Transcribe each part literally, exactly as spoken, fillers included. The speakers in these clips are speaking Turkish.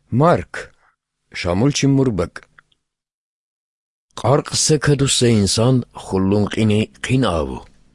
Mark, Şamul Çimmurбак. Qarqsa kadussa insan xullun qini qin avu.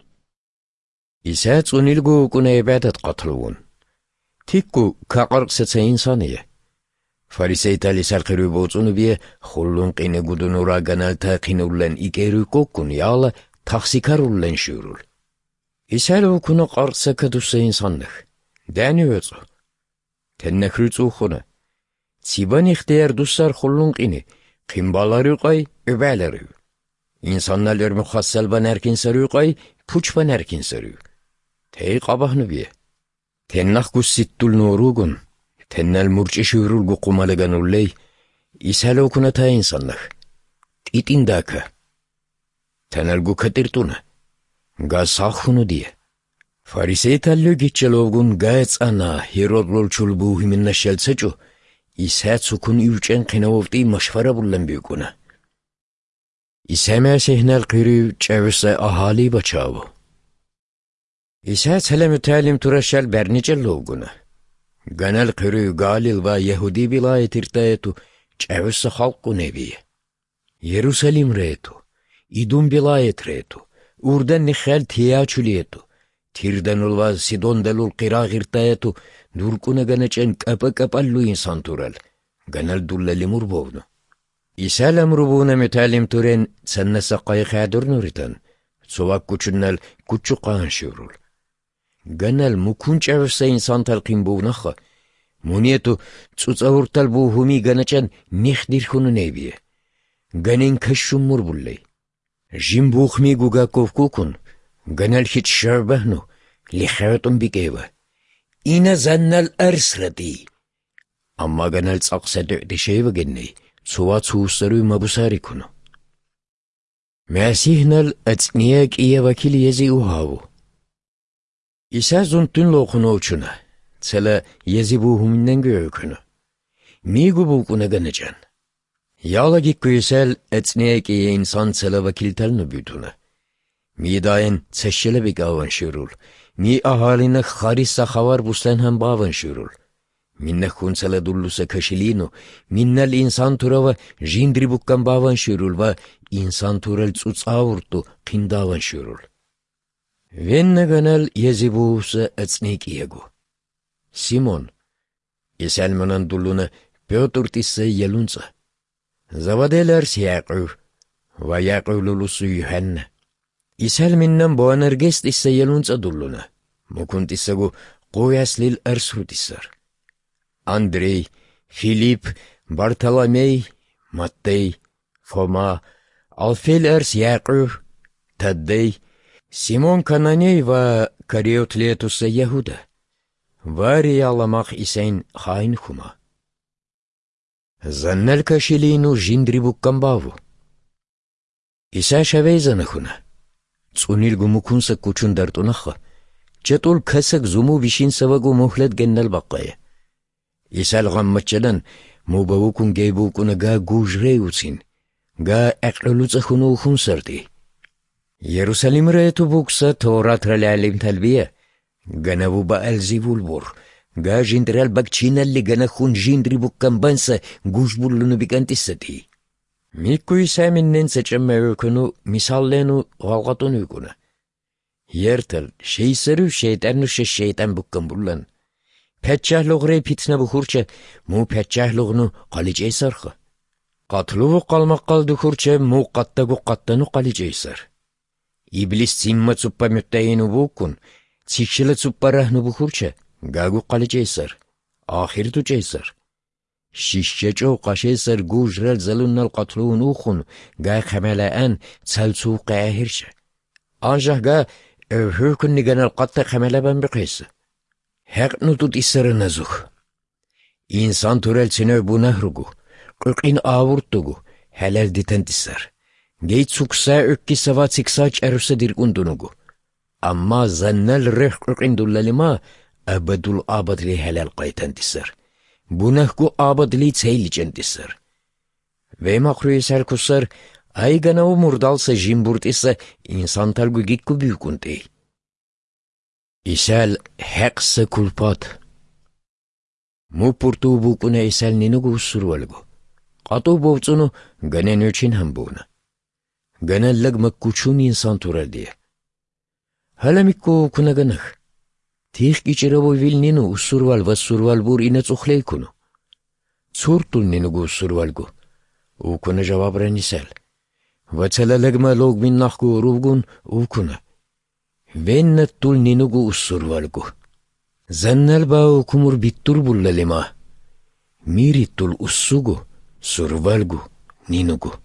İsat unilgu kuna ibadat qatluvun. Tikku ka qarqsa insaniye. Fariseytali sarqiru botsunu biye xullun qini gudunura ganalta qinullen ikeru kokun yala taksikarullen şurul. İsalu kuna qarqsa kadussa insanlık. Dani ötsu. Tennekritsu xuna. Siban ihtiyar dussar xullun qini. Qimbaları qay, öbələri. İnsanlar müxassal ban erkin sarı qay, puç ban erkin sarı. Tey qabahnu biye. Tennax gussittul nurugun. Tennal murç şurul guqumalıgan ulley. İsal okuna ta insanlar. Titindaka. Tenal gukatirtuna. Gaz sağhunu diye. Farisey tallu gitçelovgun gayet ana hirodlol çulbu himinna şelseçu. İsat sukun üçen qinavofti maşfara bullan büyükuna. İsame sehnal qiri çavsa ahali baçavu. İsat selamü talim turaşal bernicel lovguna. Ganal qiri galil va Yahudi vilayet irtayetu çavsa halqu nebiye. Yerusalim retu, İdum vilayet retu, urdan nixal tiyaçuliyetu. Tirdanul va Sidondelul qira irtayetu. Durkuna ganacen kapa kapallu insan tural. Ganal dullali murbovnu. İsal murbuna metalim turen sanna saqay khadur nuritan. Sovak kuchunnal kuchu qan şurul. Ganal mukunç avsa insan talqin bovnaxa. Munietu tsutsavurtal bu humi ganacen nixdir khunu nebiye. Ganin kaşşum murbullay. Jimbukhmi guga kovkukun. Ganal hiç şarbahnu. Lixayatum bikeva. İna zannal ersrati. Amma ganal tsaqsa dö'di şeyve genney. Suva tsuğusları mabusari kunu. Mesihnal etsniyak iya vakili yezi uhavu. İsa zuntun loqunu uçuna. Tsala yezi buhuminden göğükünü. Migu bulkuna ganacan. Yala gikku isal etsniyak iya insan tsala vakiltalnu büytuna. Mi dayen tseşşele bik avan şirul. Mi ahaline kharissa xavar buslan hem bavan şurul. Minne kunsala dullusa kaşilino, minnal insan turava jindri bukkan bavan şurul va insan tural tsuts avurtu qindavan şurul. Venne ganal yezibusa etsnik iyegu. Simon, isalmanan dulluna Piotr tissa yelunsa. Zavadeler siyaqu, va yaqululusu Yuhanna. İsal minnen boanergest issa yelunsa dulluna. Mukunt issagu qoyaslil ersrut issar. Andrei, Filip, Bartolomey, Mattey, Foma, Alfel ers Yaqub, Taddey, Simon Kananey va Kariotletusa Yahuda. Vari yalamaq isen hain huma. Zannal kaşilinu jindri bukkan bavu. İsa şaveyzana huna. Tsunilgu mukunsa kuchun dartunaxa. Çetul kasak zumu vishin savagu muhlet gennal baqqaya. İsal gammaçalan mubavukun geybukuna ga gujreyusin. Ga aqlulutsa khunu khun sardi. Yerusalim retu buksa Torat ralalim talbiya. Ganavu baalzi vulbur. Ga jindral bakçinalli gana khun jindri bukkan bansa gujbullunu bikantissati. Mikku İsa minnen seçemmevukunu misallenu galgatunu yukuna. Yertel şeyseru şeytanuşa şeytan bukkan bullan. Petçahluğre pitne bukhurça mu petçahluğunu qaliceysarxa. Qatluvu qalmaqqal dukhurça mu qattagu qattanu qaliceysar. İblis simma tsuppa mütteyinu bukun, tsikşile tsuppa rahnu bukhurça gagu qaliceysar. Ahir tuceysar. Şişçeço qaşeysar gujrel zalunnal qatluun ukhun ga khamalaen tsalsu qahirça. Anjah ga evhükün niganal qatta khamalaban biqeysa. Haq nutut isarı nazuh. İnsan türel sine bu nahrugu. Qıqin avurtugu. Helal ditantisar. Geyt suksa ökki sava tsiksa çarısa dirkundunugu. Amma zannal rih qıqin dullalima abadul abadli helal qaytantisar. Bunahku abadli tseylicentisar. Ve makruye serkusar aygana umurdalsa jimburtisa insan talgu gikku büyükunti. İsal haqsa kulpat. Mupurtu bukune isal ninugu usurvalgu. Qatu bovtsunu ganen üçün hambuna. Ganen lag makkuchun insan turadiye. Halamikku kuna ganakh. Tih kichiravo vil ninu usurval vasurval bur ina tsukhleykunu. Tsurtul ninugu usurvalgu. Ukuna jawabran isal. Vatsala lagma log min nakhku ruvgun ukuna. Vennattul ninugu usurvalgu. Zannal bao kumur bittur bullalima. Mirittul ussugu survalgu ninugu.